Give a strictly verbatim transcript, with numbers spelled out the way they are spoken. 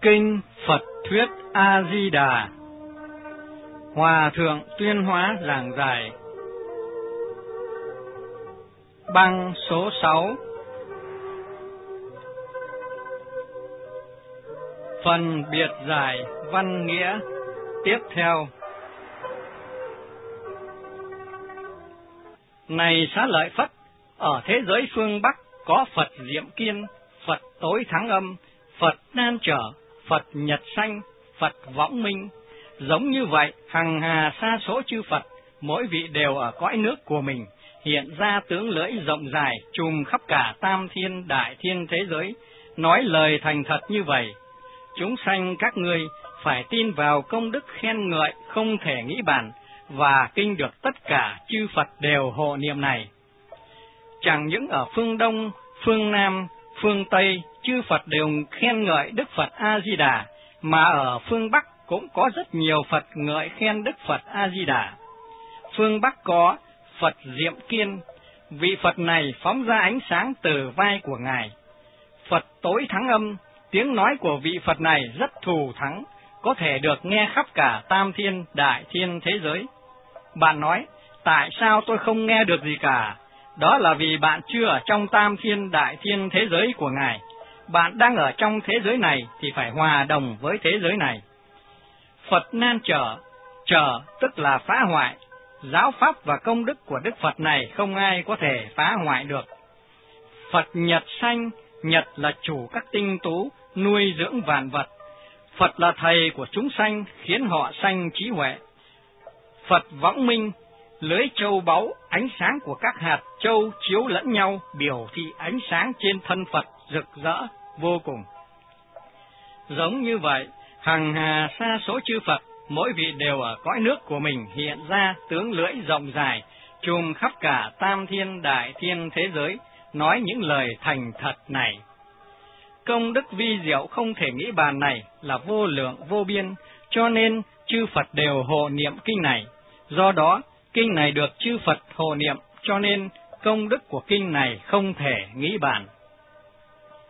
Kinh Phật Thuyết A-di-đà. Hòa Thượng Tuyên Hóa giảng giải. Băng số sáu. Phần biệt giải văn nghĩa tiếp theo. Này Xá Lợi Phất, ở thế giới phương Bắc có Phật Diệm Kiên, Phật Tối Thắng Âm, Phật Nan Trở, Phật Nhật Sanh, Phật Võng Minh. Giống như vậy, hằng hà sa số chư Phật, mỗi vị đều ở cõi nước của mình, hiện ra tướng lưỡi rộng dài, trùm khắp cả tam thiên đại thiên thế giới, nói lời thành thật như vậy. Chúng sanh các ngươi phải tin vào công đức khen ngợi không thể nghĩ bàn, và kinh được tất cả chư Phật đều hộ niệm này. Chẳng những ở phương Đông, phương Nam, phương Tây, chư Phật đều khen ngợi Đức Phật A-di-đà, mà ở phương Bắc cũng có rất nhiều Phật ngợi khen Đức Phật A-di-đà. Phương Bắc có Phật Diệm Kiên, vị Phật này phóng ra ánh sáng từ vai của Ngài. Phật Tối Thắng Âm, tiếng nói của vị Phật này rất thù thắng, có thể được nghe khắp cả tam thiên đại thiên thế giới. Bạn nói, tại sao tôi không nghe được gì cả? Đó là vì bạn chưa ở trong tam thiên đại thiên thế giới của Ngài. Bạn đang ở trong thế giới này thì phải hòa đồng với thế giới này. Phật Nan Trở, trở tức là phá hoại. Giáo pháp và công đức của Đức Phật này không ai có thể phá hoại được. Phật Nhật Sanh, Nhật là chủ các tinh tú, nuôi dưỡng vạn vật. Phật là thầy của chúng sanh, khiến họ sanh trí huệ. Phật Võng Minh, lưới châu báu, ánh sáng của các hạt châu chiếu lẫn nhau, biểu thị ánh sáng trên thân Phật rực rỡ vô cùng. Giống như vậy, hằng hà sa số chư Phật, mỗi vị đều ở cõi nước của mình hiện ra tướng lưỡi rộng dài, trùm khắp cả tam thiên đại thiên thế giới, nói những lời thành thật này. Công đức vi diệu không thể nghĩ bàn này là vô lượng vô biên, cho nên chư Phật đều hộ niệm kinh này. Do đó, kinh này được chư Phật hộ niệm, cho nên công đức của kinh này không thể nghĩ bàn.